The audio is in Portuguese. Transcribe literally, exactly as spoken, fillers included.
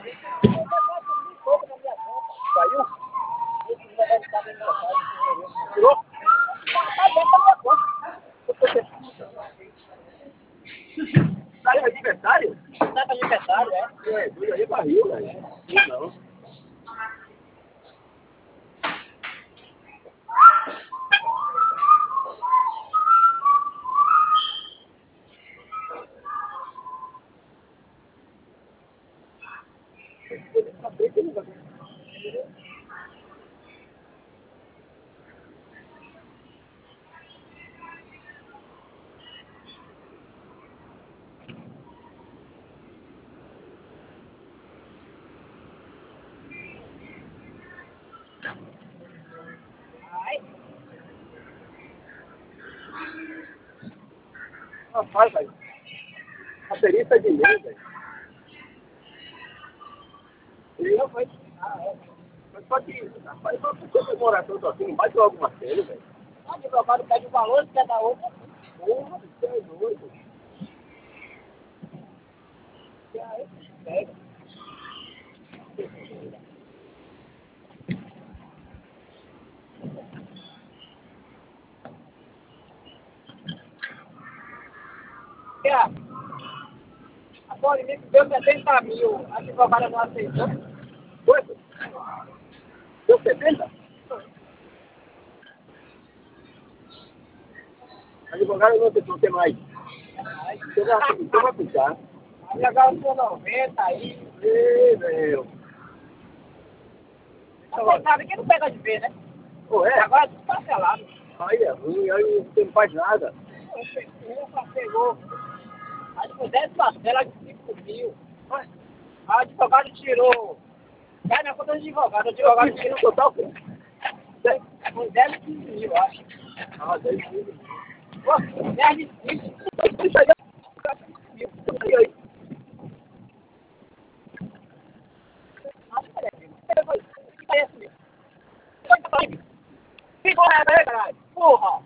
Saiu? Tirou? Tá dentro da minha conta. Tá de aniversário? Tá de aniversário, é? É, doido aí barril, velho. Não. Rapaz, velho. A perícia de lei, velho. Ele não vai. Ah, é. Mas só que, rapaz, só que você demorar tanto assim, não vai ter alguma série, velho. Ah, advogado pede o valor, quer dar outra. Porra, você é doido. E aí, pega. A Paulinha deu setenta mil, a advogada não aceitou. Quanto? Deu setenta? A advogada não aceitou, o que mais? Você vai ficar. Aí agora eu sou noventa aí. Ei, meu. Você sabe que não pega de ver, né? Pô, é? Agora é tudo parcelado. Aí é ruim, aí você não faz nada. Eu parcelou. Acho que dez parcelas de cinco mil. A advogado tirou. Cai na conta do advogado. O advogado tirou no total, pô. Uns dez, quinze mil, acho. Ah, dez mil. Pô, dez de cinco. Isso aí é mil. E aí? Acho que é mil. É esse mesmo. Cinco reais aí, caralho. Porra.